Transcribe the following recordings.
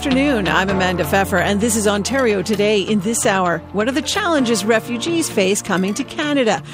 afternoon. I'm Amanda Pfeffer, and this is Ontario Today. In this hour, what are the challenges refugees face coming to Canada?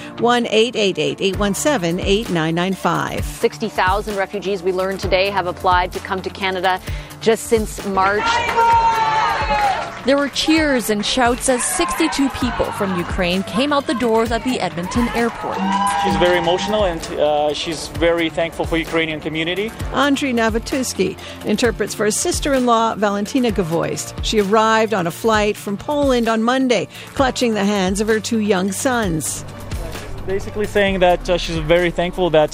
1-888-817-8995. 60,000 refugees, we learned today, have applied to come to Canada just since March. There were cheers and shouts as 62 people from Ukraine came out the doors at the Edmonton airport. She's very emotional and she's very thankful for Ukrainian community. Andriy Navatuski interprets for his sister-in-law, Valentina Gavoist. She arrived on a flight from Poland on Monday, clutching the hands of her two young sons. Basically saying that she's very thankful that...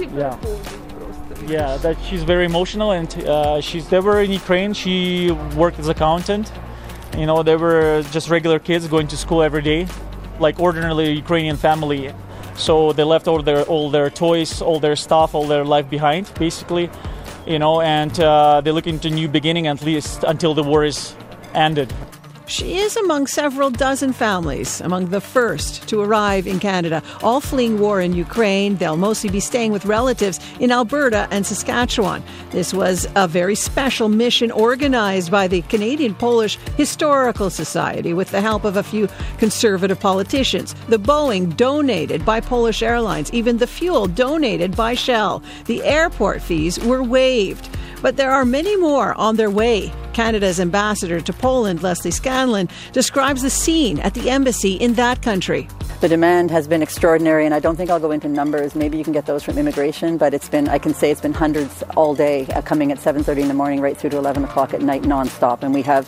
Yeah, that she's very emotional and they were in Ukraine. She worked as an accountant. You know, they were just regular kids going to school every day, like ordinary Ukrainian family. So they left all their toys, all their stuff, all their life behind, basically. You know, and they're looking to a new beginning at least until the war is ended. She is among several dozen families, among the first to arrive in Canada, all fleeing war in Ukraine. They'll mostly be staying with relatives in Alberta and Saskatchewan. This was a very special mission organized by the Canadian-Polish Historical Society with the help of a few conservative politicians. The Boeing donated by Polish Airlines, even the fuel donated by Shell. The airport fees were waived. But there are many more on their way. Canada's ambassador to Poland, Leslie Scanlon, describes the scene at the embassy in that country. The demand has been extraordinary, and I don't think I'll go into numbers. Maybe you can get those from immigration, but I can say it's been hundreds all day, coming at 7:30 in the morning right through to 11 o'clock at night nonstop. And we have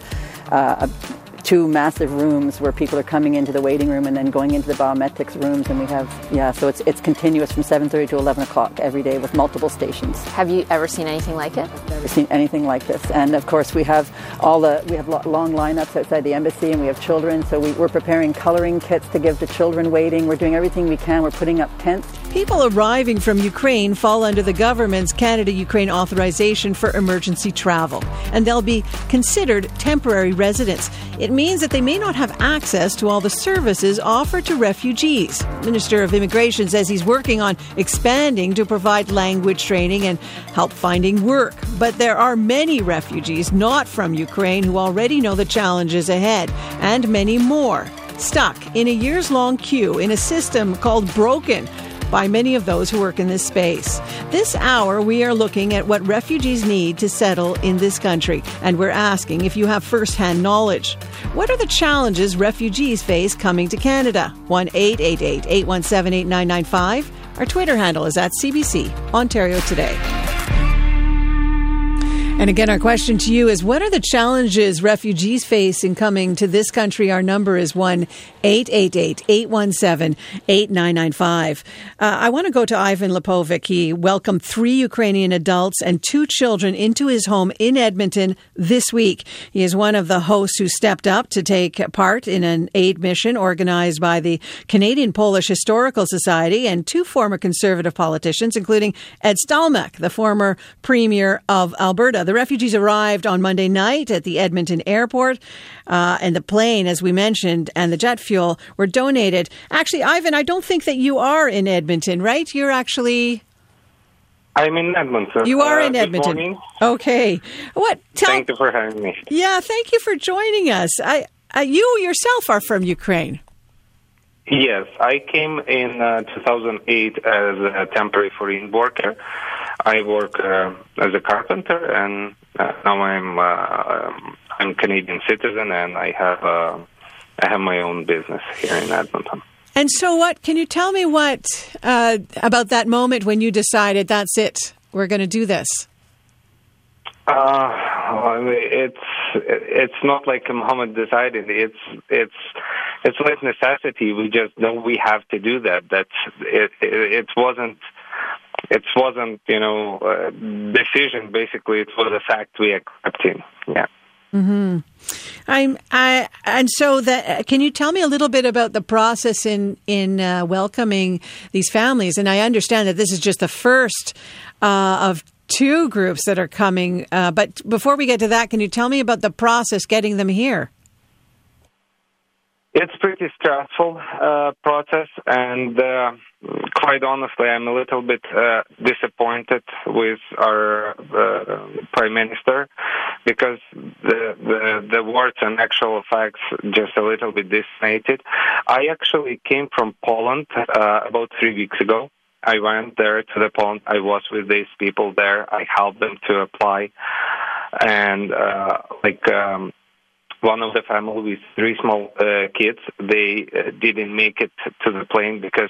two massive rooms where people are coming into the waiting room and then going into the biometrics rooms, and we have, so it's continuous from 7:30 to 11 o'clock every day with multiple stations. Have you ever seen anything like it? I've never seen anything like this. And of course we have long lineups outside the embassy, and we have children, so we're preparing coloring kits to give to children waiting. We're doing everything we can. We're putting up tents. People arriving from Ukraine fall under the government's Canada-Ukraine authorization for emergency travel, and they'll be considered temporary residents. It means that they may not have access to all the services offered to refugees. Minister of Immigration says he's working on expanding to provide language training and help finding work. But there are many refugees not from Ukraine who already know the challenges ahead, and many more stuck in a years-long queue in a system called Broken by many of those who work in this space. This hour, we are looking at what refugees need to settle in this country, and we're asking if you have first-hand knowledge. What are the challenges refugees face coming to Canada? 1-888-817-8995. Our Twitter handle is @CBC Ontario Today. And again, our question to you is, what are the challenges refugees face in coming to this country? Our number is 1-888-817-8995. I want to go to Ivan Lipovic. He welcomed 3 Ukrainian adults and 2 children into his home in Edmonton this week. He is one of the hosts who stepped up to take part in an aid mission organized by the Canadian-Polish Historical Society and 2 former Conservative politicians, including Ed Stelmach, the former Premier of Alberta. The refugees arrived on Monday night at the Edmonton airport, and the plane, as we mentioned, and the jet fuel were donated. Actually, Ivan, I don't think that you are in Edmonton, right? You're actually... I'm in Edmonton. You are in Edmonton. Good morning. Okay. Thank you for having me. Yeah, thank you for joining us. You yourself are from Ukraine. Yes, I came in 2008 as a temporary foreign worker. I work as a carpenter, and now I'm Canadian citizen, and I have my own business here in Edmonton. And so, can you tell me about that moment when you decided that's it, we're going to do this? It's not like Muhammad decided. It's like necessity. We just know we have to do that. It wasn't decision. Basically, it was a fact we accepted. Yeah. Mm-hmm. And so can you tell me a little bit about the process in welcoming these families? And I understand that this is just the first of 2 groups that are coming. But before we get to that, can you tell me about the process getting them here? It's pretty stressful process, and quite honestly, I'm a little bit disappointed with our Prime Minister because the words and actual facts just a little bit disseminated. I actually came from Poland about 3 weeks ago. I went there to the Poland. I was with these people there. I helped them to apply. And one of the family with 3 small kids, they didn't make it to the plane because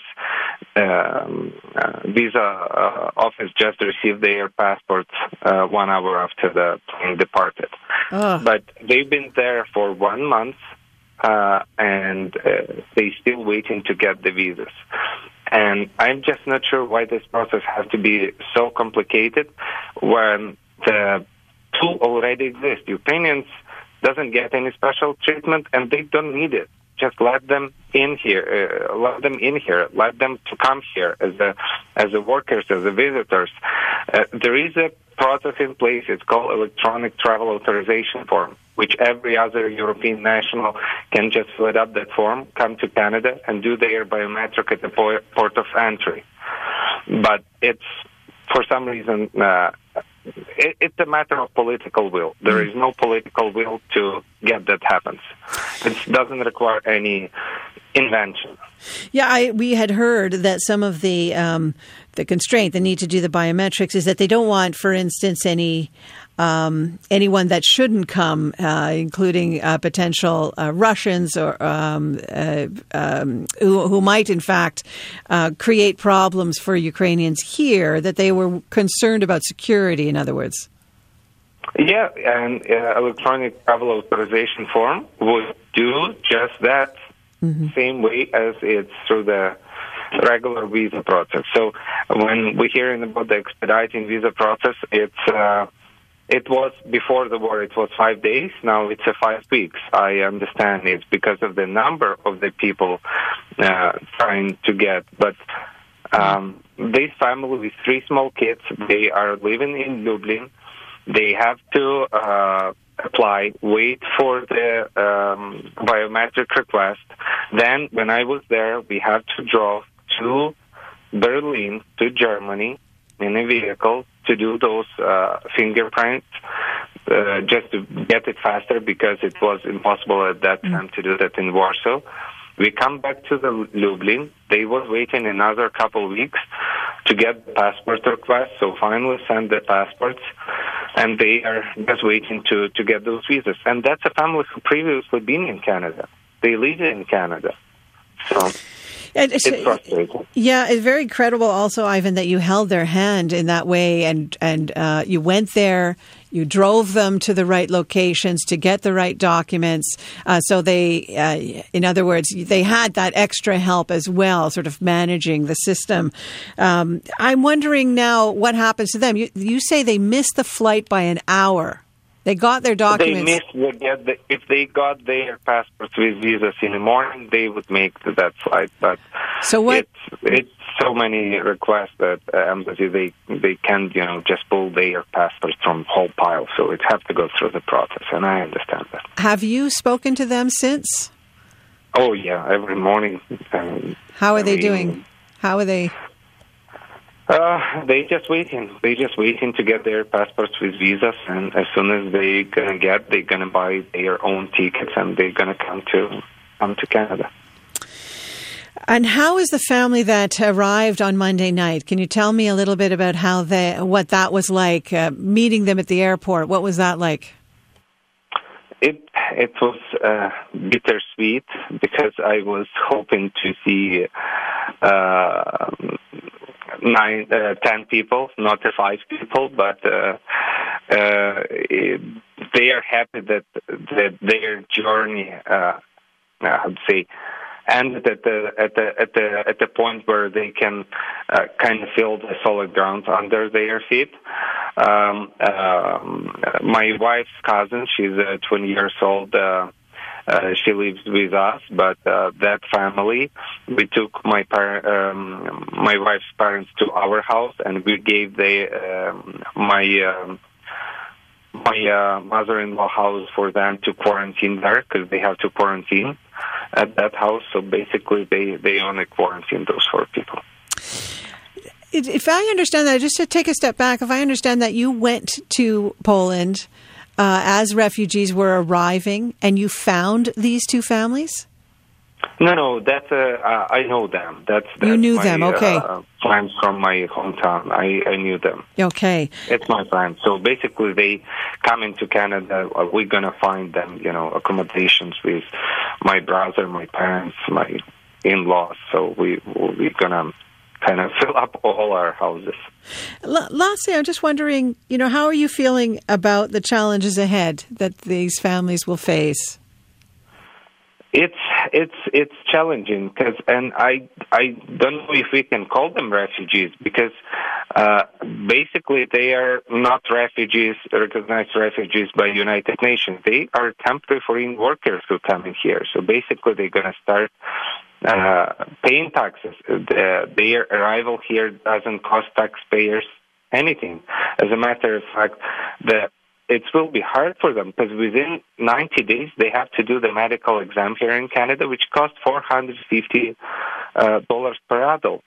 visa office just received their passports 1 hour after the plane departed. But they've been there for 1 month, and they still waiting to get the visas. And I'm just not sure why this process has to be so complicated when the tool already exists. Ukrainians doesn't get any special treatment, and they don't need it. Just let them in here. Let them to come here as a workers, as a visitors. There is a process in place. It's called electronic travel authorization form, which every other European national can just fill up that form, come to Canada, and do their biometric at the port of entry. But it's, for some reason, it's a matter of political will. There is no political will to get that happens. It doesn't require any invention. Yeah, we had heard that some of the constraint, the need to do the biometrics, is that they don't want, for instance, anyone that shouldn't come, including potential Russians or who might, in fact, create problems for Ukrainians here, that they were concerned about security, in other words. Yeah, and electronic travel authorization form would do just that, same way as it's through the regular visa process. So when we're hearing about the expediting visa process, it was before the war, it was 5 days. Now it's 5 weeks. I understand it's because of the number of the people trying to get. But this family with 3 small kids, they are living in Lublin. They have to apply, wait for the biometric request. Then when I was there, we had to drive to Berlin, to Germany, in a vehicle to do those fingerprints, just to get it faster because it was impossible at that time to do that in Warsaw. We come back to the Lublin. They was waiting another couple of weeks to get the passport request, so finally sent the passports, and they are just waiting to get those visas. And that's a family who previously been in Canada. They live in Canada. So it's frustrating. Yeah, it's very credible also, Ivan, that you held their hand in that way and you went there, you drove them to the right locations to get the right documents. So they, in other words, they had that extra help as well, sort of managing the system. I'm wondering now what happens to them. You say they missed the flight by an hour. They got their documents. If they got their passports with visas in the morning, they would make that flight. But so what? It's so many requests that embassy they can just pull their passports from whole pile. So it has to go through the process, and I understand that. Have you spoken to them since? Oh yeah, every morning. How are they doing? How are they? They just waiting. They just waiting to get their passports with visas, and as soon as they're gonna buy their own tickets, and they're gonna come to Canada. And how is the family that arrived on Monday night? Can you tell me a little bit about what that was like? Meeting them at the airport, what was that like? It was bittersweet because I was hoping to see 10 people, not 5 people, but they are happy that their journey, I'd say, ended at the point where they can kind of feel the solid ground under their feet. My wife's cousin, she's 20 years old. She lives with us, but that family, we took my wife's parents to our house, and we gave my mother-in-law house for them to quarantine there because they have to quarantine at that house. So basically, they only quarantine those 4 people. If I understand that, just to take a step back, if I understand that you went to Poland as refugees were arriving, and you found these two families? No, that's I know them. That's you knew my, them, okay. Friends from my hometown. I knew them. Okay. It's my friends. So basically, they come into Canada. We're gonna find them, accommodations with my brother, my parents, my in-laws. So we're gonna kind of fill up all our houses. Lastly, I'm just wondering, how are you feeling about the challenges ahead that these families will face? It's challenging and I don't know if we can call them refugees because basically they are not refugees, recognized refugees by United Nations. They are temporary foreign workers who come in here. So basically they're going to start paying taxes. Their arrival here doesn't cost taxpayers anything. As a matter of fact, it will be hard for them because within 90 days they have to do the medical exam here in Canada, which costs $450 per adult.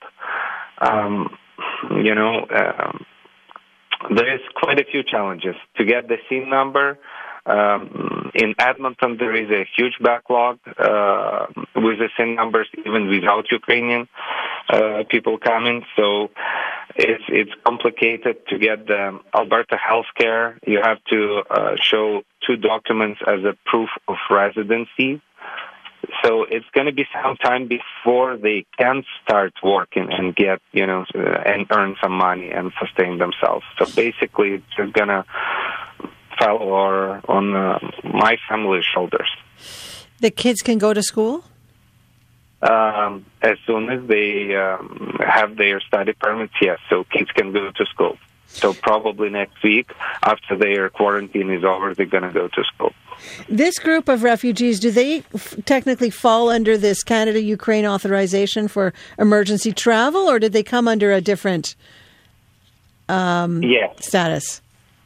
There is quite a few challenges to get the SIN number. In Edmonton, there is a huge backlog with the SIN numbers, even without Ukrainian people coming. So it's complicated to get the Alberta healthcare. You have to show 2 documents as a proof of residency. So it's going to be some time before they can start working and get, and earn some money and sustain themselves. So basically, it's just going to fall on my family's shoulders. The kids can go to school? As soon as they have their study permits, yes. So kids can go to school. So probably next week, after their quarantine is over, they're going to go to school. This group of refugees, do they technically fall under this Canada-Ukraine authorization for emergency travel, or did they come under a different status?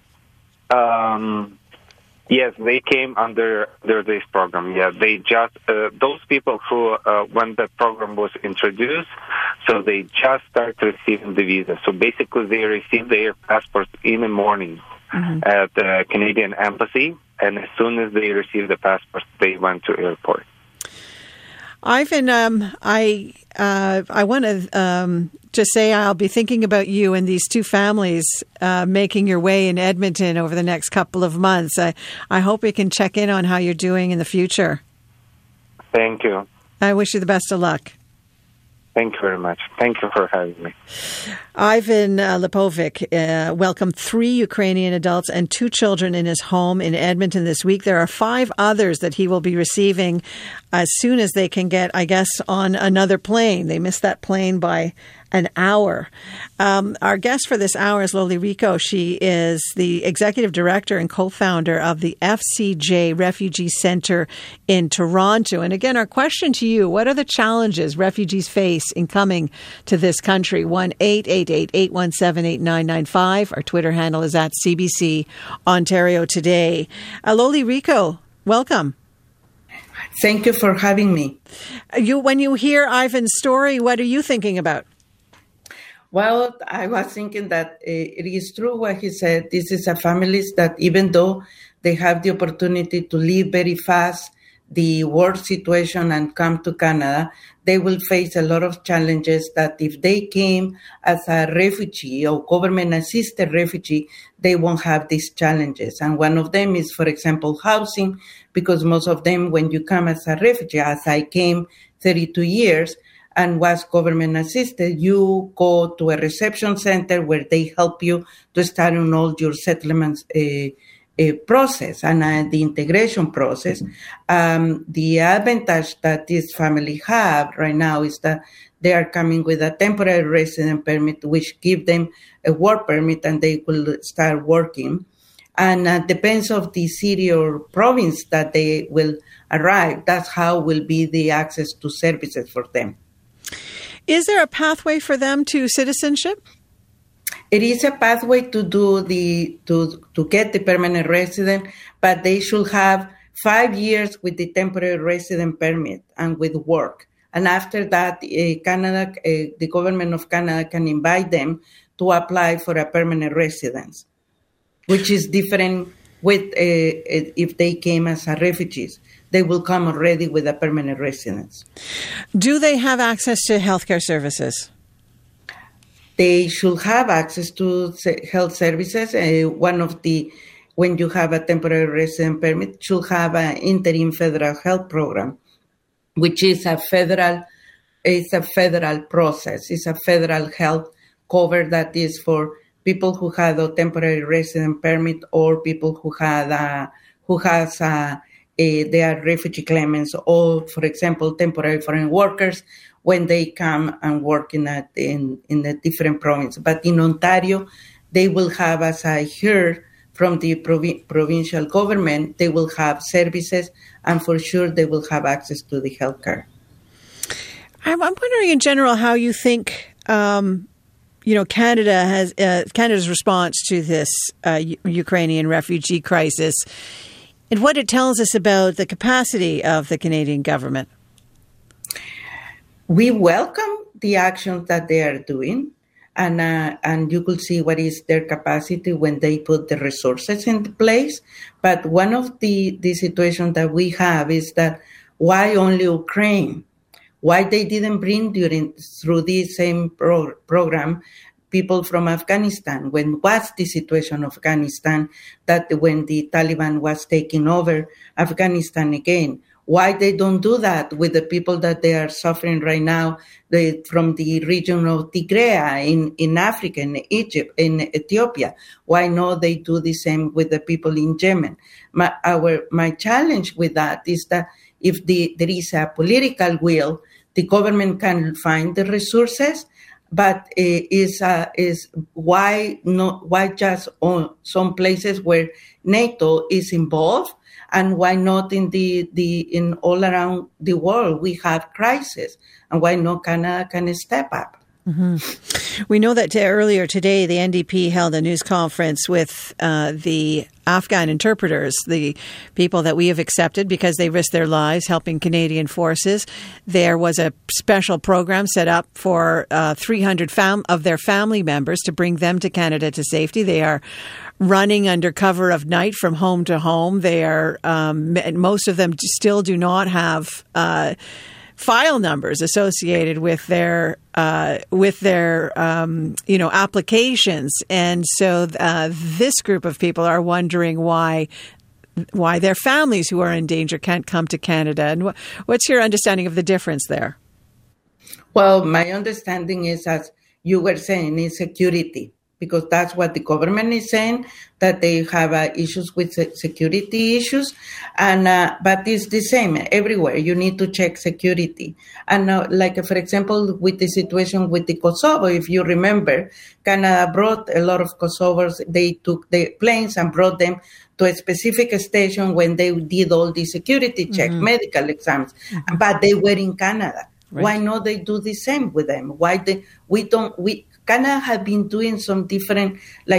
Yes, they came under this program. Yeah, they just those people who when the program was introduced, so they just started receiving the visa. So basically, they received their passports in the morning at the Canadian embassy, and as soon as they received the passports, they went to airport. Ivan, I want to just say I'll be thinking about you and these two families making your way in Edmonton over the next couple of months. I hope we can check in on how you're doing in the future. Thank you. I wish you the best of luck. Thank you very much. Thank you for having me. Ivan Lipovic welcomed 3 Ukrainian adults and 2 children in his home in Edmonton this week. There are 5 others that he will be receiving as soon as they can get, I guess, on another plane. They missed that plane by an hour. Our guest for this hour is Loli Rico. She is the executive director and co-founder of the FCJ Refugee Center in Toronto. And again, our question to you, what are the challenges refugees face in coming to this country? 1-888-817-8995. Our Twitter handle is at CBC Ontario Today. Loli Rico, welcome. Thank you for having me. When you hear Ivan's story, what are you thinking about? Well, I was thinking that it is true what he said. This is a families that even though they have the opportunity to leave very fast the world situation and come to Canada, they will face a lot of challenges that if they came as a refugee or government-assisted refugee, they won't have these challenges. And one of them is, for example, housing, because most of them, when you come as a refugee, as I came 32 years, and was government assisted, you go to a reception center where they help you to start on all your settlements process and the integration process. The advantage that this family have right now is that they are coming with a temporary resident permit, which give them a work permit, and they will start working. And depends of the city or province that they will arrive. That's how will be the access to services for them. Is there a pathway for them to citizenship? It is a pathway to do to get the permanent resident, but they should have 5 years with the temporary resident permit and with work. And after that, Canada, the government of Canada can invite them to apply for a permanent residence, which is different if they came as refugees. They will come already with a permanent residence. Do they have access to healthcare services? They should have access to health services. When you have a temporary resident permit, should have an interim federal health program, which is a federal process. It's a federal health cover that is for people who had a temporary resident permit or people they are refugee claimants, or, for example, temporary foreign workers when they come and work in a different province. But in Ontario, they will have, as I heard from the provincial government, they will have services, and for sure they will have access to the health care. I'm wondering in general how you think Canada's response to this Ukrainian refugee crisis and what it tells us about the capacity of the Canadian government. We welcome the actions that they are doing, and you could see what is their capacity when they put the resources in place. But one of the situations that we have is that why only Ukraine? Why they didn't bring through this same program people from Afghanistan? When was the situation of Afghanistan that when the Taliban was taking over Afghanistan again? Why they don't do that with the people that they are suffering right now from the region of Tigray in Africa, in Egypt, in Ethiopia? Why not they do the same with the people in Yemen? My challenge with that is that if there is a political will, the government can find the resources, but is why just on some places where NATO is involved, and why not in all around the world we have crisis, and why not Canada can step up? Mm-hmm. We know that earlier today, the NDP held a news conference with the Afghan interpreters, the people that we have accepted because they risked their lives helping Canadian forces. There was a special program set up for 300 of their family members to bring them to Canada to safety. They are running under cover of night from home to home. They are most of them still do not have file numbers associated with their applications, and so this group of people are wondering why their families who are in danger can't come to Canada. And what's your understanding of the difference there? Well, my understanding is, as you were saying, is security, because that's what the government is saying, that they have issues with security issues. And but it's the same everywhere. You need to check security. And like, for example, with the situation with the Kosovo, if you remember, Canada brought a lot of Kosovars. They took the planes and brought them to a specific station when they did all the security checks, medical exams, but they were in Canada. Right. Why not they do the same with them? Canada have been doing some different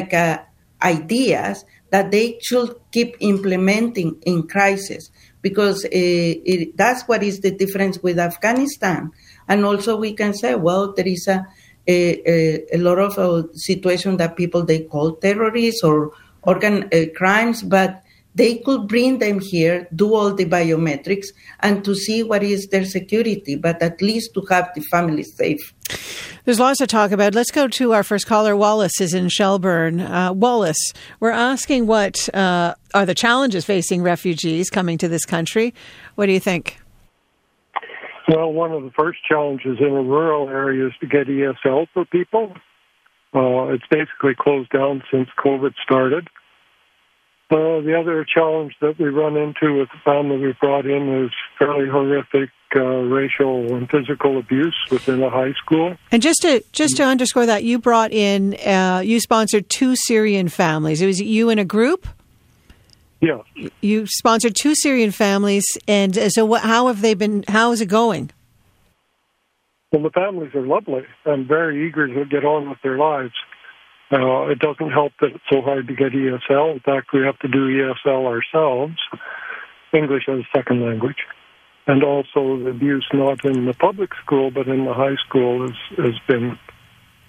ideas that they should keep implementing in crisis, because that's what is the difference with Afghanistan. And also we can say, well, there is a lot of situation that people they call terrorists or crimes, but they could bring them here, do all the biometrics, and to see what is their security, but at least to have the family safe. There's lots to talk about. Let's go to our first caller. Wallace is in Shelburne. Wallace, we're asking what are the challenges facing refugees coming to this country. What do you think? Well, one of the first challenges in a rural area is to get ESL for people. It's basically closed down since COVID started. The other challenge that we run into with the family we brought in is fairly horrific racial and physical abuse within a high school. And just to underscore that, you brought in, you sponsored 2 Syrian families. It was you in a group? Yeah. You sponsored 2 Syrian families, and so how have they been? How is it going? Well, the families are lovely and very eager to get on with their lives. It doesn't help that it's so hard to get ESL. In fact, we have to do ESL ourselves, English as a second language. And also the abuse not in the public school, but in the high school has been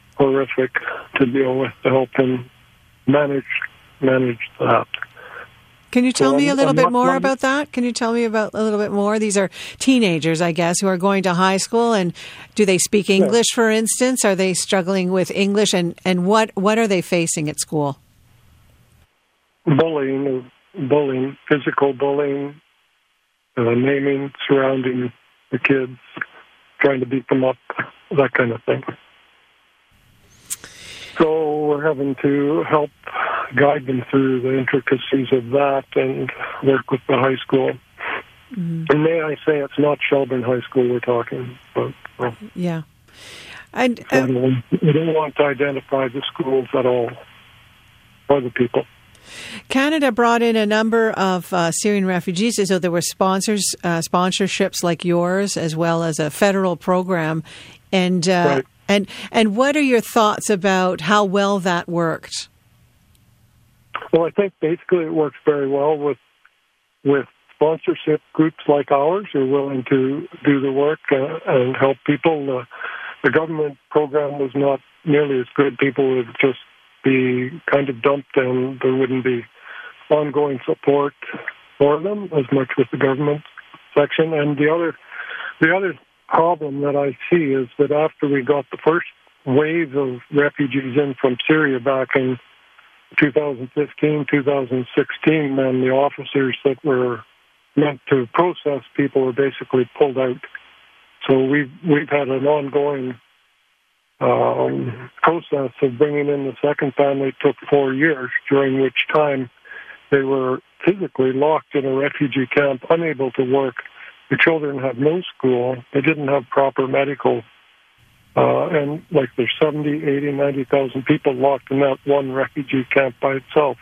horrific to deal with, to help them manage that. Can you tell me a little bit more about that? Can you tell me about a little bit more? These are teenagers, I guess, who are going to high school, and do they speak English, for instance? Are they struggling with English, and what are they facing at school? Bullying, physical bullying, naming, surrounding the kids, trying to beat them up, that kind of thing. So we're having to help guide them through the intricacies of that and work with the high school. Mm-hmm. And may I say, it's not Shelburne High School we're talking about. Yeah. We don't want to identify the schools at all, or the people. Canada brought in a number of Syrian refugees, so there were sponsorships like yours, as well as a federal program. And right. And what are your thoughts about how well that worked? Well, I think basically it works very well with sponsorship groups like ours who are willing to do the work and help people. The government program was not nearly as good. People would just be kind of dumped, and there wouldn't be ongoing support for them as much with the government section. And the other problem that I see is that after we got the first wave of refugees in from Syria back in 2015, 2016, then the officers that were meant to process people were basically pulled out. So we've had an ongoing process of bringing in the second family. It took 4 years, during which time they were physically locked in a refugee camp, unable to work. The children had no school. They didn't have proper medical. And like there's 70, 80, 90,000 people locked in that one refugee camp by itself.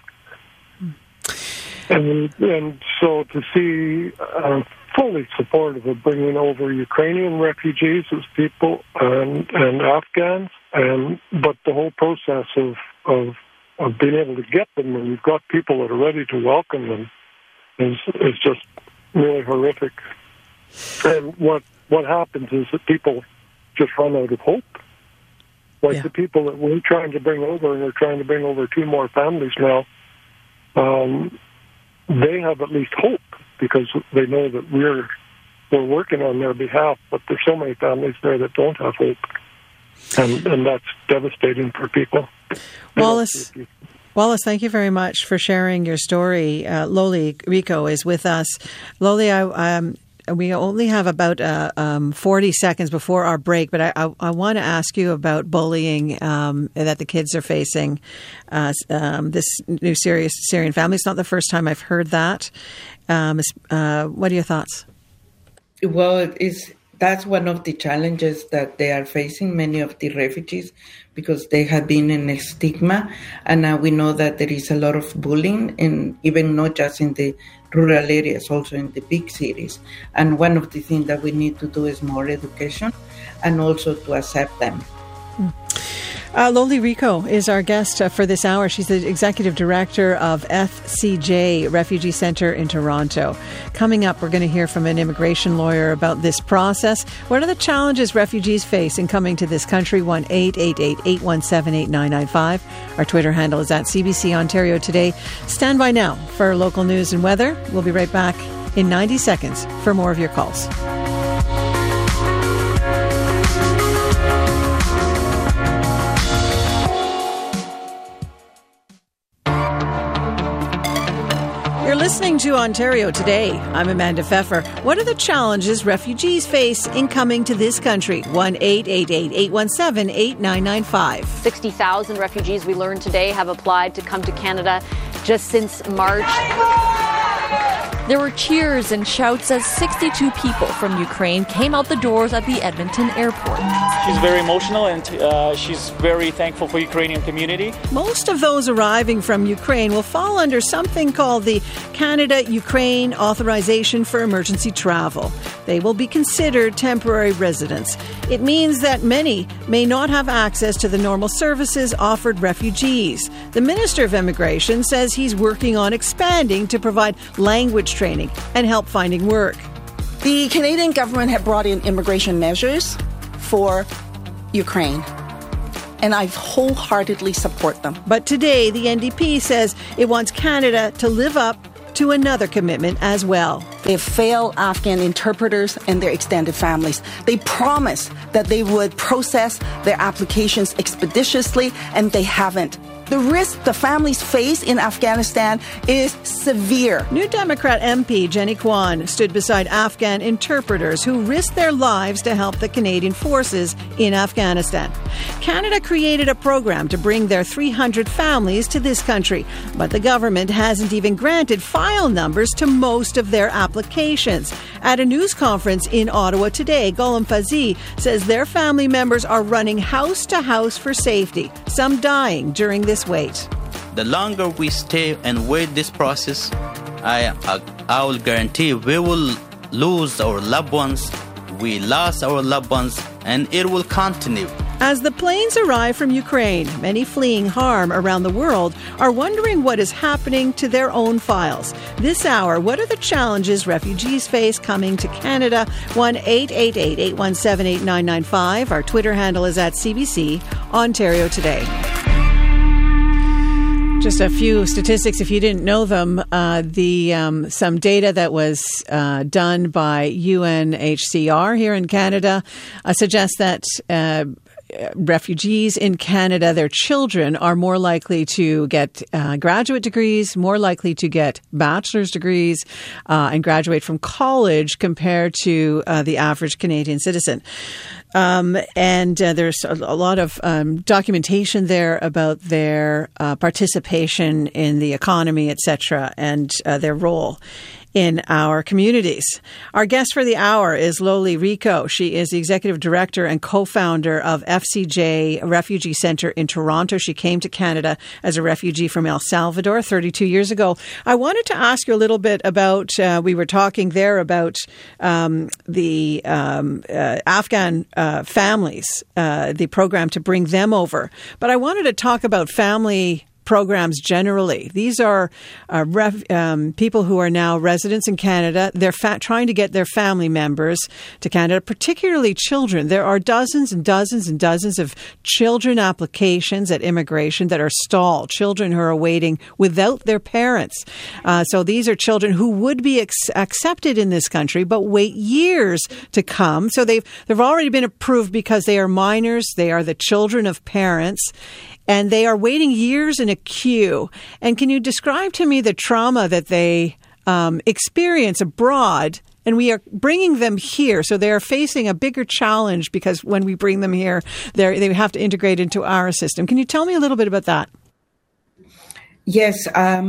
And so to see fully supportive of bringing over Ukrainian refugees as people and Afghans, but the whole process of being able to get them when you've got people that are ready to welcome them is just really horrific. And what happens is that people just run out of hope. Like the people that we're trying to bring over, and we're trying to bring over 2 more families now, they have at least hope because they know that we're working on their behalf, but there's so many families there that don't have hope. And that's devastating for people. Wallace, thank you very much for sharing your story. Loli Rico is with us. Loli, we only have about 40 seconds before our break, but I want to ask you about bullying that the kids are facing. This new Syrian family. It's not the first time I've heard that. What are your thoughts? Well, that's one of the challenges that they are facing, many of the refugees, because they have been in a stigma. And now we know that there is a lot of bullying, and even not just in the rural areas, also in the big cities. And one of the things that we need to do is more education and also to accept them. Loli Rico is our guest for this hour. She's the executive director of FCJ Refugee Centre in Toronto. Coming up, we're going to hear from an immigration lawyer about this process. What are the challenges refugees face in coming to this country? 1-888-817-8995. Our Twitter handle is at CBC Ontario Today. Stand by now for local news and weather. We'll be right back in 90 seconds for more of your calls. Listening to Ontario Today, I'm Amanda Pfeffer. What are the challenges refugees face in coming to this country? 1-888-817-8995. 60,000 refugees, we learned today, have applied to come to Canada just since March. There were cheers and shouts as 62 people from Ukraine came out the doors at the Edmonton airport. She's very emotional, and she's very thankful for the Ukrainian community. Most of those arriving from Ukraine will fall under something called the Canada-Ukraine Authorization for Emergency Travel. They will be considered temporary residents. It means that many may not have access to the normal services offered refugees. The Minister of Immigration says he's working on expanding to provide language training and help finding work. The Canadian government had brought in immigration measures for Ukraine, and I wholeheartedly support them. But today, the NDP says it wants Canada to live up to another commitment as well. They have failed Afghan interpreters and their extended families. They promised that they would process their applications expeditiously, and they haven't. The risk the families face in Afghanistan is severe. New Democrat MP Jenny Kwan stood beside Afghan interpreters who risked their lives to help the Canadian forces in Afghanistan. Canada created a program to bring their 300 families to this country, but the government hasn't even granted file numbers to most of their applications. At a news conference in Ottawa today, Ghulam Fazee says their family members are running house to house for safety, some dying during this wait. The longer we stay and wait this process, I will guarantee we will lose our loved ones. We lost our loved ones, and it will continue. As the planes arrive from Ukraine, many fleeing harm around the world are wondering what is happening to their own files. This hour, what are the challenges refugees face coming to Canada? 1-888-817-8995. Our Twitter handle is at CBC Ontario Today. Just a few statistics, if you didn't know them. Some data that was done by UNHCR here in Canada suggests that refugees in Canada, their children are more likely to get graduate degrees, more likely to get bachelor's degrees, and graduate from college compared to the average Canadian citizen. There's a lot of documentation there about their participation in the economy, etc., and their role in our communities. Our guest for the hour is Loli Rico. She is the executive director and co-founder of FCJ Refugee Center in Toronto. She came to Canada as a refugee from El Salvador 32 years ago. I wanted to ask you a little bit about, we were talking there about the Afghan families, the program to bring them over. But I wanted to talk about family programs generally. These are people who are now residents in Canada. They're trying to get their family members to Canada, particularly children. There are dozens and dozens and dozens of children applications at immigration that are stalled, children who are waiting without their parents. So these are children who would be accepted in this country, but wait years to come. So they've already been approved because they are minors. They are the children of parents. And they are waiting years in a queue. And can you describe to me the trauma that they experience abroad? And we are bringing them here. So they are facing a bigger challenge because when we bring them here, they have to integrate into our system. Can you tell me a little bit about that? Yes.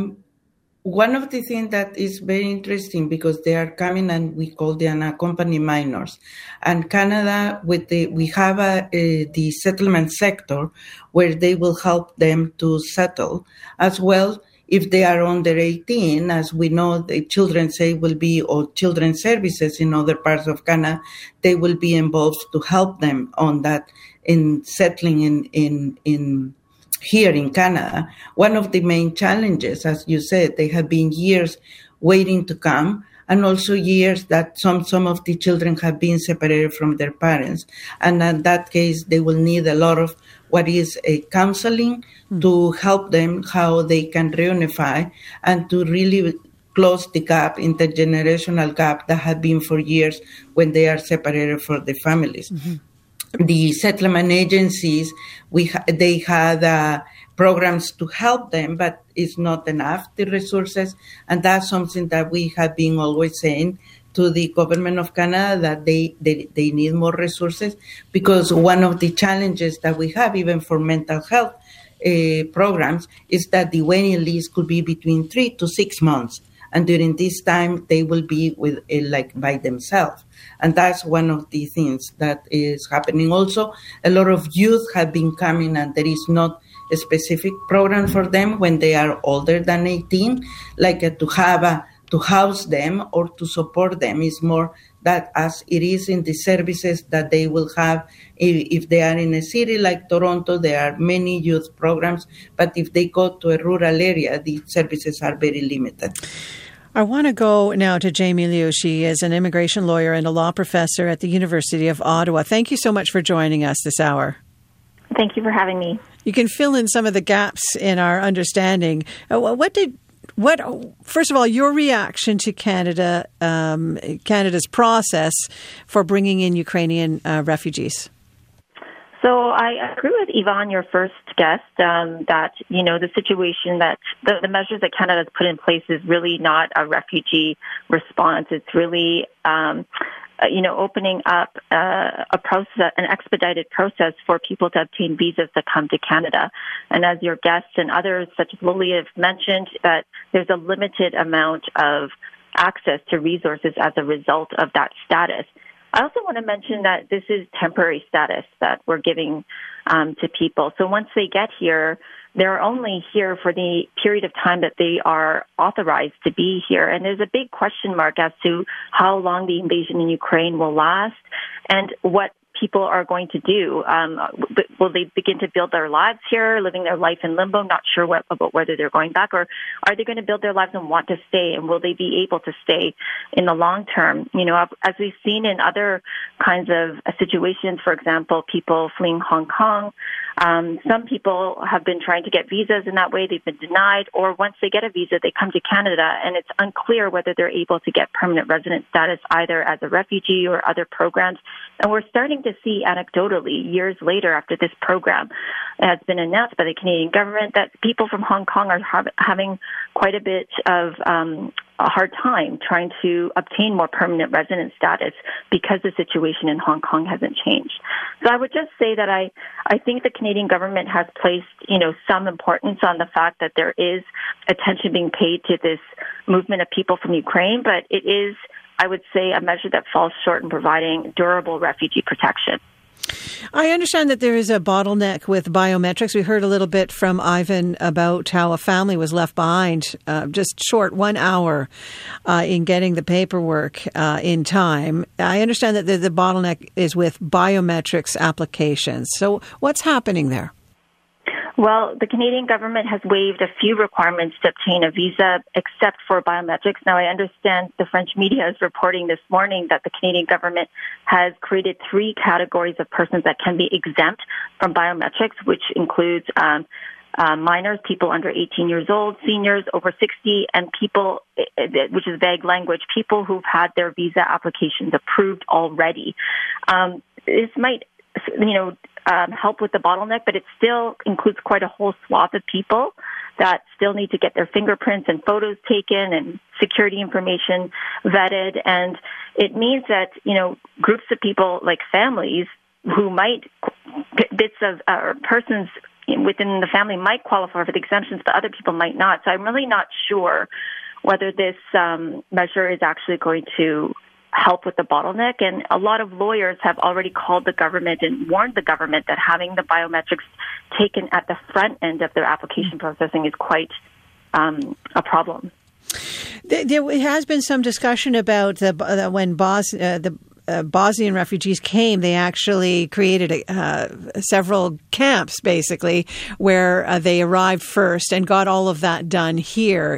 One of the things that is very interesting because they are coming and we call them unaccompanied minors. And Canada, we have the settlement sector where they will help them to settle as well. If they are under 18, as we know, the children's aid will be, or children's services in other parts of Canada, they will be involved to help them on that in settling in here in Canada. One of the main challenges, as you said, they have been years waiting to come, and also years that some of the children have been separated from their parents. And in that case, they will need a lot of what is a counseling to help them how they can reunify and to really close the gap, intergenerational gap that had been for years when they are separated from their families. Mm-hmm. The settlement agencies, they had programs to help them, but it's not enough, the resources. And that's something that we have been always saying to the government of Canada, that they need more resources, because one of the challenges that we have, even for mental health programs, is that the waiting list could be between 3 to 6 months. And during this time, they will be with by themselves. And that's one of the things that is happening. Also, a lot of youth have been coming, and there is not a specific program for them when they are older than 18, to house them or to support them. Is more that as it is in the services that they will have. If they are in a city like Toronto, there are many youth programs, but if they go to a rural area, the services are very limited. I want to go now to Jamie Liu. She is an immigration lawyer and a law professor at the University of Ottawa. Thank you so much for joining us this hour. Thank you for having me. You can fill in some of the gaps in our understanding. What did First of all, your reaction to Canada's process for bringing in Ukrainian refugees? So I agree with Yvonne, your first guest, that, the situation that the measures that Canada has put in place is really not a refugee response. It's really, opening up a process, an expedited process for people to obtain visas to come to Canada. And as your guests and others, such as Lily, have mentioned, that there's a limited amount of access to resources as a result of that status. I also want to mention that this is temporary status that we're giving to people. So once they get here, they're only here for the period of time that they are authorized to be here. And there's a big question mark as to how long the invasion in Ukraine will last and what people are going to do. Will they begin to build their lives here, living their life in limbo, not sure about whether they're going back, or are they going to build their lives and want to stay, and will they be able to stay in the long term? As we've seen in other kinds of situations, for example, people fleeing Hong Kong, some people have been trying to get visas in that way. They've been denied, or once they get a visa, they come to Canada, and it's unclear whether they're able to get permanent resident status either as a refugee or other programs. And we're starting to see anecdotally, years later after this program has been announced by the Canadian government, that people from Hong Kong are having quite a bit of a hard time trying to obtain more permanent resident status because the situation in Hong Kong hasn't changed. So I would just say that I think the Canadian government has placed, some importance on the fact that there is attention being paid to this movement of people from Ukraine, but it is, I would say, a measure that falls short in providing durable refugee protection. I understand that there is a bottleneck with biometrics. We heard a little bit from Ivan about how a family was left behind just short 1 hour in getting the paperwork in time. I understand that the bottleneck is with biometrics applications. So what's happening there? Well, the Canadian government has waived a few requirements to obtain a visa, except for biometrics. Now, I understand the French media is reporting this morning that the Canadian government has created 3 categories of persons that can be exempt from biometrics, which includes minors, people under 18 years old, seniors over 60, and people, which is vague language, people who've had their visa applications approved already. This might, help with the bottleneck, but it still includes quite a whole swath of people that still need to get their fingerprints and photos taken and security information vetted. And it means that, groups of people like families who might, bits of persons within the family might qualify for the exemptions, but other people might not. So I'm really not sure whether this measure is actually going to help with the bottleneck. And a lot of lawyers have already called the government and warned the government that having the biometrics taken at the front end of their application processing is quite a problem. There has been some discussion about when the Bosnian refugees came, they actually created several camps, basically, where they arrived first and got all of that done here.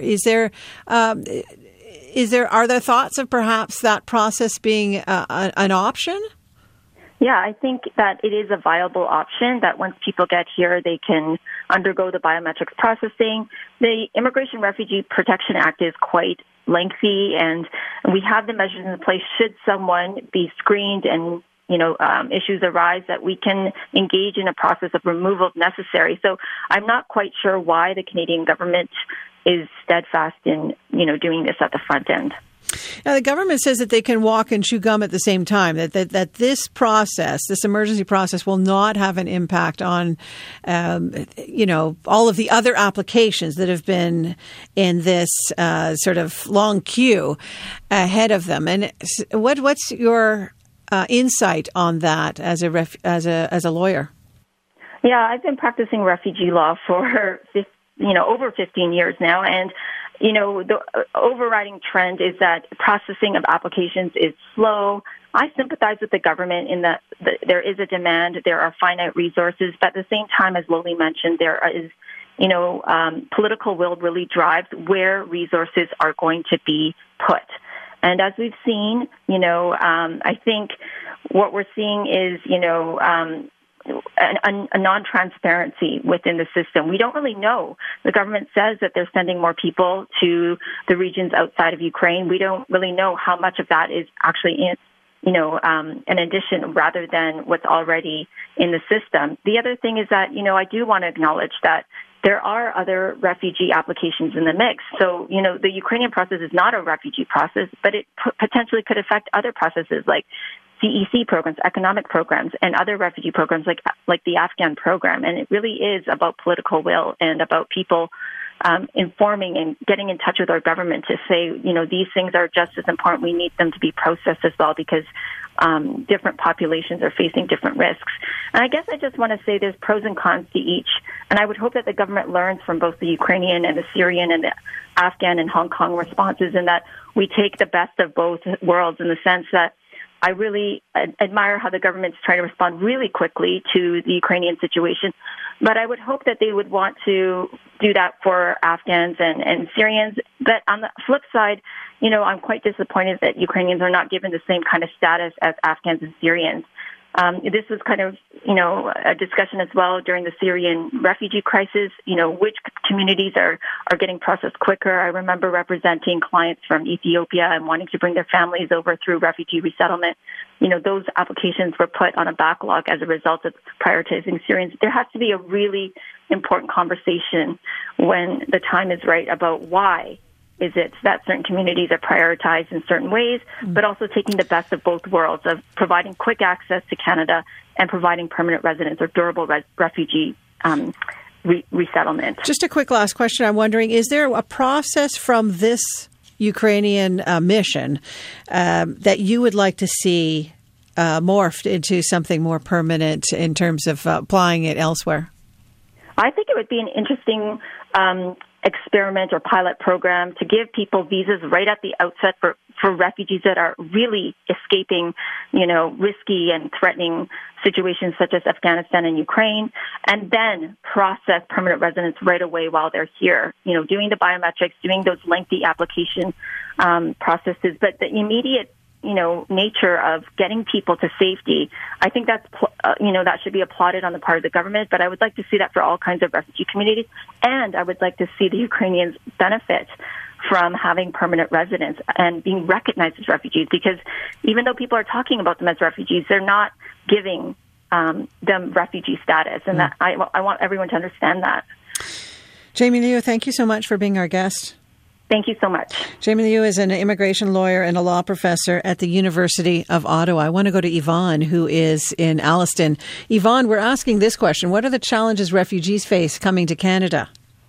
Are there thoughts of perhaps that process being an option? Yeah, I think that it is a viable option that once people get here, they can undergo the biometrics processing. The Immigration Refugee Protection Act is quite lengthy, and we have the measures in place should someone be screened and issues arise that we can engage in a process of removal if necessary. So I'm not quite sure why the Canadian government is steadfast in, doing this at the front end. Now, the government says that they can walk and chew gum at the same time, that this process, this emergency process, will not have an impact on, all of the other applications that have been in this sort of long queue ahead of them. And what's your insight on that as a lawyer? Yeah, I've been practicing refugee law for over 15 years now, and the overriding trend is that processing of applications is slow. I sympathize with the government in that there is a demand, there are finite resources, but at the same time, as Loli mentioned, there is, political will really drives where resources are going to be put. And as we've seen, I think what we're seeing is, a non-transparency within the system. We don't really know. The government says that they're sending more people to the regions outside of Ukraine. We don't really know how much of that is actually an addition rather than what's already in the system. The other thing is that, I do want to acknowledge that there are other refugee applications in the mix. So, the Ukrainian process is not a refugee process, but it potentially could affect other processes like CEC programs, economic programs, and other refugee programs like the Afghan program. And it really is about political will and about people informing and getting in touch with our government to say, these things are just as important. We need them to be processed as well because different populations are facing different risks. And I guess I just want to say there's pros and cons to each. And I would hope that the government learns from both the Ukrainian and the Syrian and the Afghan and Hong Kong responses, and that we take the best of both worlds in the sense that I really admire how the government's trying to respond really quickly to the Ukrainian situation. But I would hope that they would want to do that for Afghans and Syrians. But on the flip side, I'm quite disappointed that Ukrainians are not given the same kind of status as Afghans and Syrians. This was kind of, a discussion as well during the Syrian refugee crisis, which communities are getting processed quicker. I remember representing clients from Ethiopia and wanting to bring their families over through refugee resettlement. Those applications were put on a backlog as a result of prioritizing Syrians. There has to be a really important conversation when the time is right about why is it that certain communities are prioritized in certain ways, but also taking the best of both worlds of providing quick access to Canada and providing permanent residence or durable refugee resettlement. Just a quick last question. I'm wondering, is there a process from this Ukrainian mission that you would like to see morphed into something more permanent in terms of applying it elsewhere? I think it would be an interesting experiment or pilot program to give people visas right at the outset for refugees that are really escaping, risky and threatening situations such as Afghanistan and Ukraine, and then process permanent residence right away while they're here, doing the biometrics, doing those lengthy application processes. But the immediate nature of getting people to safety, I think that's, that should be applauded on the part of the government. But I would like to see that for all kinds of refugee communities. And I would like to see the Ukrainians benefit from having permanent residence and being recognized as refugees. Because even though people are talking about them as refugees, they're not giving them refugee status. And that I want everyone to understand that. Jamie Liu, thank you so much for being our guest. Thank you so much. Jamie Liu is an immigration lawyer and a law professor at the University of Ottawa. I want to go to Yvonne, who is in Alliston. Yvonne, we're asking this question. What are the challenges refugees face coming to Canada?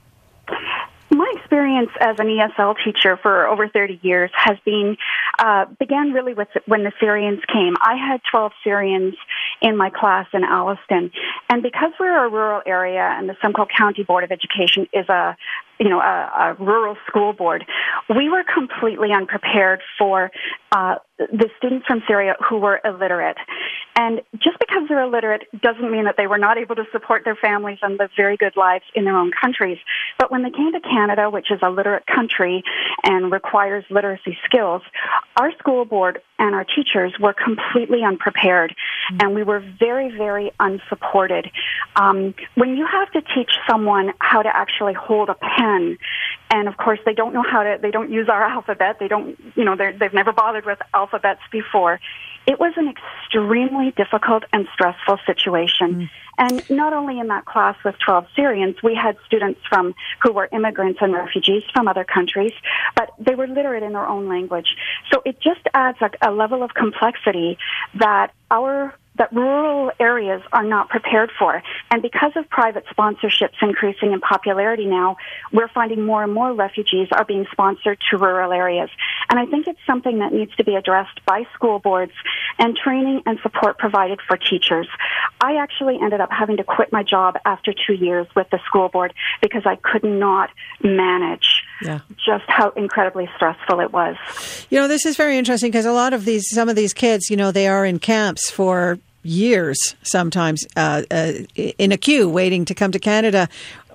My experience as an ESL teacher for over 30 years has been, began really with when the Syrians came. I had 12 Syrians in my class in Alliston. And because we're a rural area and the Simcoe County Board of Education is a rural school board, we were completely unprepared for the students from Syria who were illiterate. And just because they're illiterate doesn't mean that they were not able to support their families and live very good lives in their own countries. But when they came to Canada, which is a literate country and requires literacy skills, our school board and our teachers were completely unprepared, and we were very, very unsupported. When you have to teach someone how to actually hold a pen, and of course they don't know they don't use our alphabet, they've never bothered with alphabets before, it was an extremely difficult and stressful situation. And not only in that class with 12 Syrians, we had students who were immigrants and refugees from other countries, but they were literate in their own language. So it just adds a level of complexity that rural areas are not prepared for. And because of private sponsorships increasing in popularity now, we're finding more and more refugees are being sponsored to rural areas. And I think it's something that needs to be addressed by school boards and training and support provided for teachers. I actually ended up having to quit my job after 2 years with the school board because I could not manage just how incredibly stressful it was. This is very interesting because some of these kids, they are in camps for years, sometimes in a queue waiting to come to Canada.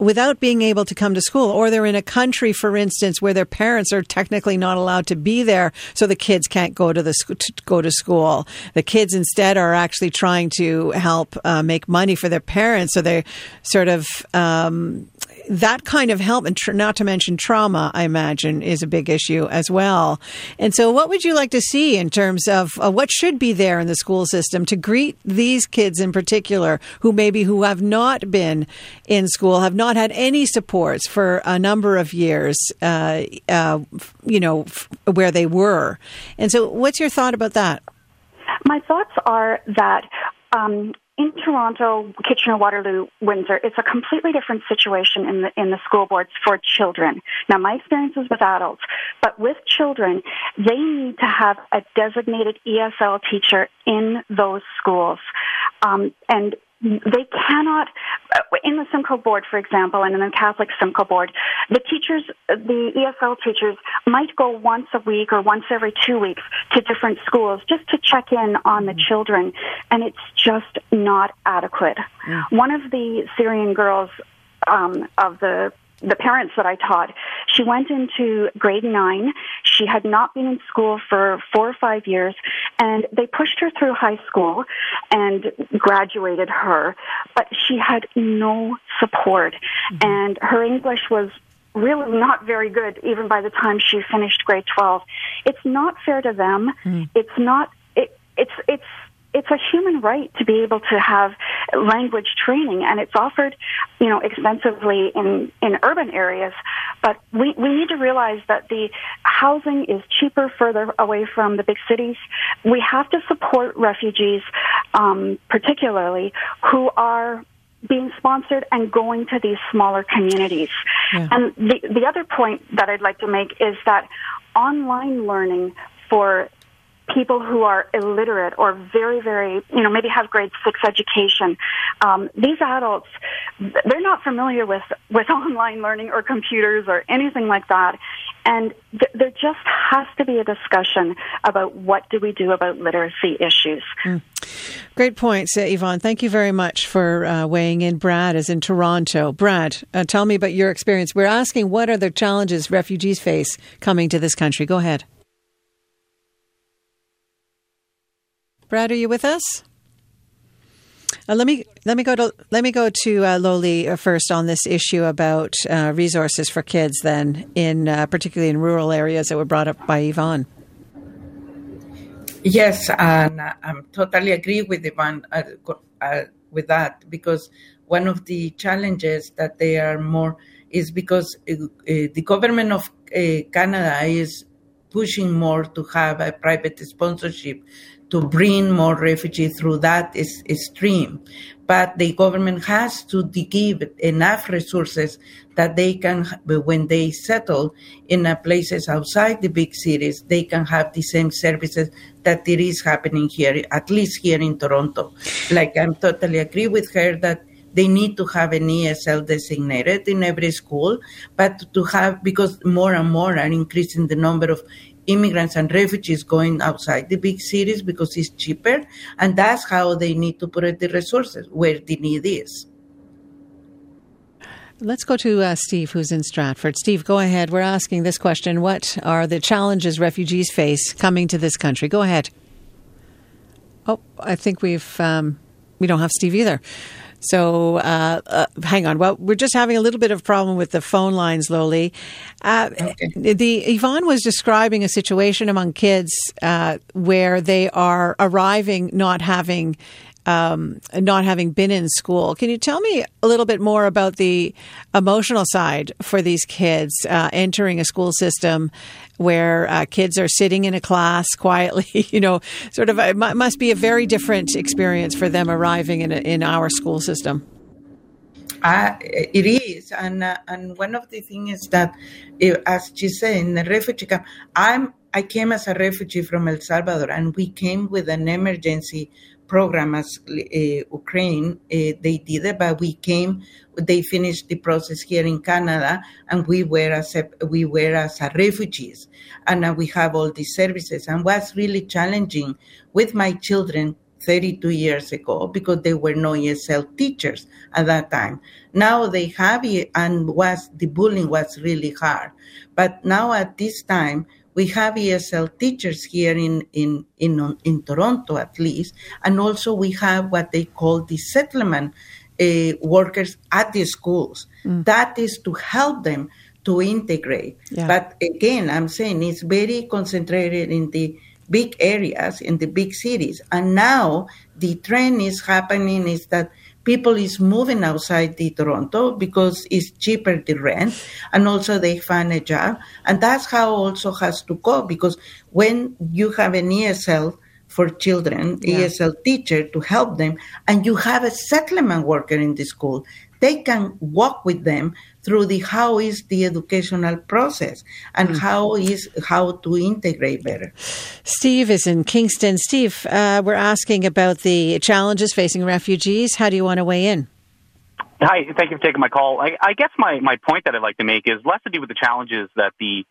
without being able to come to school, or they're in a country, for instance, where their parents are technically not allowed to be there, so the kids can't go to school. The kids instead are actually trying to help make money for their parents, so they're sort of that kind of help, and not to mention trauma, I imagine, is a big issue as well. And so what would you like to see in terms of what should be there in the school system to greet these kids in particular who have not been in school, have not had any supports for a number of years, where they were? And so what's your thought about that? My thoughts are that in Toronto, Kitchener-Waterloo, Windsor, it's a completely different situation in the school boards for children. Now, my experience is with adults, but with children, they need to have a designated ESL teacher in those schools. And they cannot, in the Simcoe board, for example, and in the Catholic Simcoe board, the ESL teachers might go once a week or once every 2 weeks to different schools just to check in on the children, and it's just not adequate. Yeah. One of the Syrian girls of the parents that I taught, she went into grade 9. She had not been in school for 4 or 5 years, and they pushed her through high school and graduated her, but she had no support, and her English was really not very good even by the time she finished grade 12. It's not fair to them. It's not. It's a human right to be able to have language training, and it's offered, extensively in urban areas. But we need to realize that the housing is cheaper further away from the big cities. We have to support refugees, particularly, who are being sponsored and going to these smaller communities. Yeah. And the other point that I'd like to make is that online learning for people who are illiterate or very, very, maybe have grade 6 education. These adults, they're not familiar with online learning or computers or anything like that. And there just has to be a discussion about what do we do about literacy issues. Great points, Yvonne. Thank you very much for weighing in. Brad is in Toronto. Brad, tell me about your experience. We're asking what are the challenges refugees face coming to this country. Go ahead. Brad, are you with us? Let me go to Loli first on this issue about resources for kids. Then, particularly in rural areas that were brought up by Yvonne. Yes, and I totally agree with Yvonne with that, because one of the challenges that they are more is because the government of Canada is pushing more to have a private sponsorship to bring more refugees through that stream. But the government has to give enough resources that they can, when they settle in places outside the big cities, they can have the same services that it is happening here, at least here in Toronto. Like, I totally agree with her that they need to have an ESL designated in every school, but to have, because more and more are increasing the number of immigrants and refugees going outside the big cities because it's cheaper, and that's how they need to put the resources where the need is. Let's go to Steve, who's in Stratford. Steve, go ahead. We're asking this question. What are the challenges refugees face coming to this country? Go ahead. Oh, I think we don't have Steve either. So hang on. Well, we're just having a little bit of problem with the phone lines, Loli. Yvonne was describing a situation among kids where they are arriving not having been in school. Can you tell me a little bit more about the emotional side for these kids entering a school system where kids are sitting in a class quietly? It must be a very different experience for them arriving in our school system. It is, and one of the things is that, as she said, in the refugee camp, I came as a refugee from El Salvador, and we came with an emergency program as Ukraine. They did it, but they finished the process here in Canada, and we were as refugees, and now we have all these services. And what's really challenging with my children, 32 years ago because there were no ESL teachers at that time. Now they have it, and the bullying was really hard. But now at this time, we have ESL teachers here in Toronto, at least, and also we have what they call the settlement workers at the schools. That is to help them to integrate. Yeah. But again, I'm saying it's very concentrated in the big areas, in the big cities. And now the trend is happening is that people is moving outside the Toronto because it's cheaper the rent, and also they find a job. And that's how also has to go, because when you have an ESL for children, ESL teacher to help them, and you have a settlement worker in the school, they can walk with them through how is the educational process and how to integrate better. Steve is in Kingston. Steve, we're asking about the challenges facing refugees. How do you want to weigh in? Hi, thank you for taking my call. I guess my point that I'd like to make is less to do with the challenges that the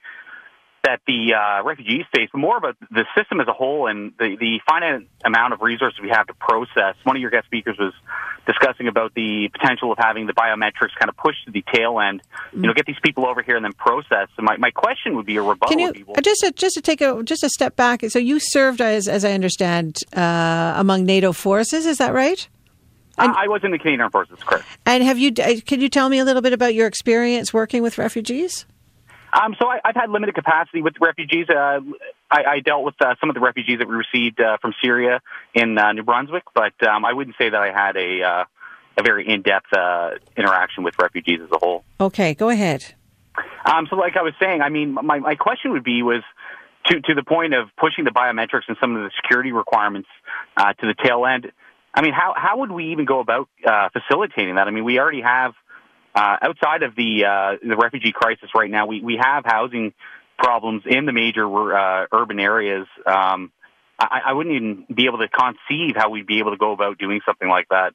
refugees face, but more about the system as a whole and the finite amount of resources we have to process. One of your guest speakers was discussing about the potential of having the biometrics kind of pushed to the tail end, get these people over here and then process. So my question would be a rebuttal. Can you, just to take a step back, so you served, as I understand, among NATO forces, is that right? I was in the Canadian Armed Forces, correct. And can you tell me a little bit about your experience working with refugees? So I've had limited capacity with refugees. I dealt with some of the refugees that we received from Syria in New Brunswick, but I wouldn't say that I had a very in-depth interaction with refugees as a whole. Okay, go ahead. So like I was saying, I mean, my question would be was to the point of pushing the biometrics and some of the security requirements to the tail end. I mean, how would we even go about facilitating that? I mean, we already have outside of the refugee crisis right now, we have housing problems in the major urban areas. I wouldn't even be able to conceive how we'd be able to go about doing something like that.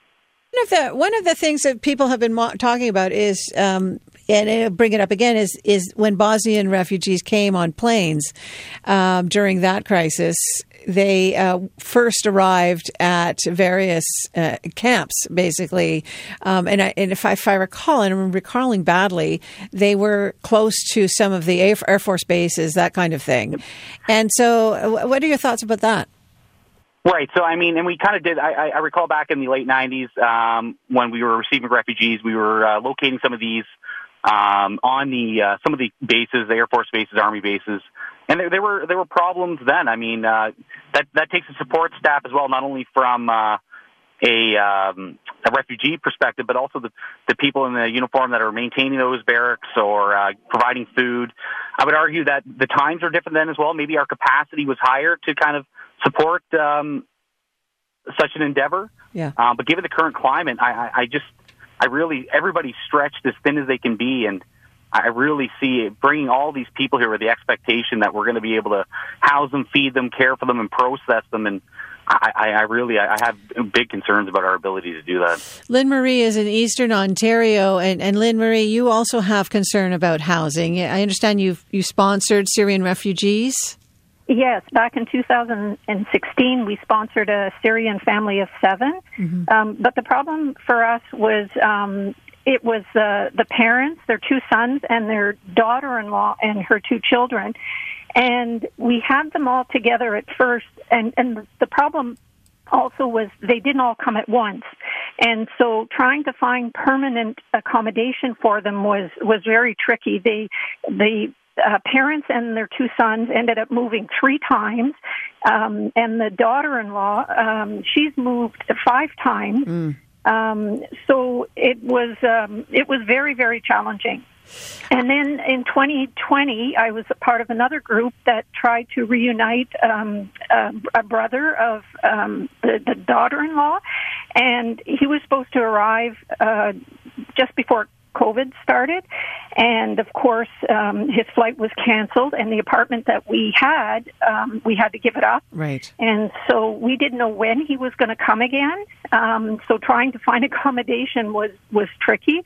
One of the things that people have been talking about is, and I'll bring it up again, is when Bosnian refugees came on planes during that crisis. They first arrived at various camps, basically, and if I recall, and I'm recalling badly, they were close to some of the Air Force bases, that kind of thing. And so, what are your thoughts about that? Right. So, I mean, and we kind of did. I recall back in the late '90s when we were receiving refugees, we were locating some of these on some of the bases, the Air Force bases, Army bases. And there were problems then. I mean, that takes a support staff as well, not only from a refugee perspective, but also the people in the uniform that are maintaining those barracks or providing food. I would argue that the times are different then as well. Maybe our capacity was higher to kind of support such an endeavor. Yeah. But given the current climate, everybody's stretched as thin as they can be, and I really see it bringing all these people here with the expectation that we're going to be able to house them, feed them, care for them, and process them. And I have big concerns about our ability to do that. Lynn Marie is in Eastern Ontario, and Lynn Marie, you also have concern about housing. I understand you sponsored Syrian refugees. Yes, back in 2016, we sponsored a Syrian family of 7. Mm-hmm. But the problem for us was it was the parents, their 2 sons, and their daughter-in-law and her 2 children. And we had them all together at first. And the problem also was they didn't all come at once. And so trying to find permanent accommodation for them was very tricky. The parents and their 2 sons ended up moving 3 times. And the daughter-in-law, she's moved 5 times. Mm. So it was very, very challenging. And then in 2020, I was a part of another group that tried to reunite a brother of the daughter-in-law, and he was supposed to arrive just before COVID started, and of course his flight was canceled, and the apartment that we had to give it up. Right. And so we didn't know when he was going to come again. So trying to find accommodation was tricky.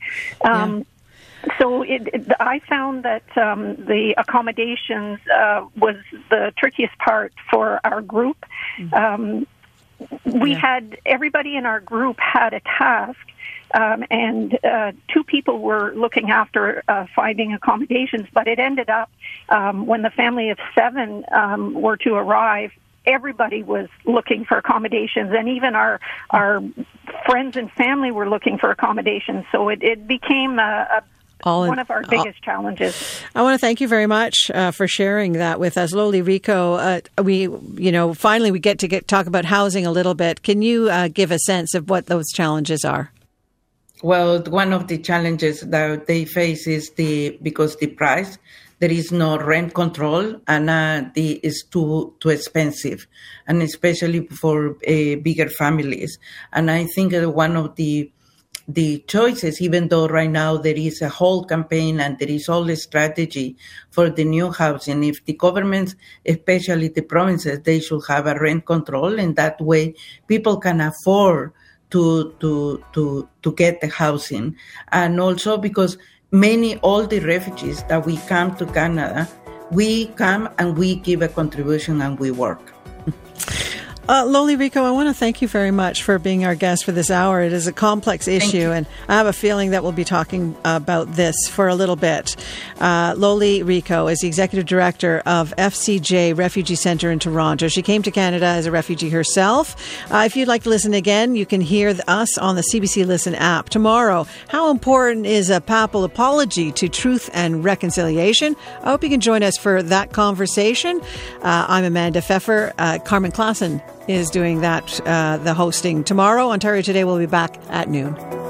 So I found that the accommodations was the trickiest part for our group. we had everybody in our group had a task. And 2 people were looking after finding accommodations, but it ended up when the family of 7 were to arrive, everybody was looking for accommodations, and even our friends and family were looking for accommodations. So it became one of our biggest challenges. I want to thank you very much for sharing that with us, Loli Rico. Finally we get to talk about housing a little bit. Can you give a sense of what those challenges are? Well, one of the challenges that they face is because the price, there is no rent control, and it's too expensive, and especially for bigger families. And I think one of the choices, even though right now there is a whole campaign and there is all the strategy for the new housing, if the governments, especially the provinces, they should have a rent control, and that way people can afford to get the housing. And also because all the refugees that we come to Canada, we come and we give a contribution and we work. Loli Rico, I want to thank you very much for being our guest for this hour. It is a complex issue, and I have a feeling that we'll be talking about this for a little bit. Loli Rico is the Executive Director of FCJ Refugee Centre in Toronto. She came to Canada as a refugee herself. If you'd like to listen again, you can hear us on the CBC Listen app. Tomorrow, how important is a papal apology to truth and reconciliation? I hope you can join us for that conversation. I'm Amanda Pfeffer. Carmen Klassen is doing that, the hosting tomorrow. Ontario Today will be back at noon.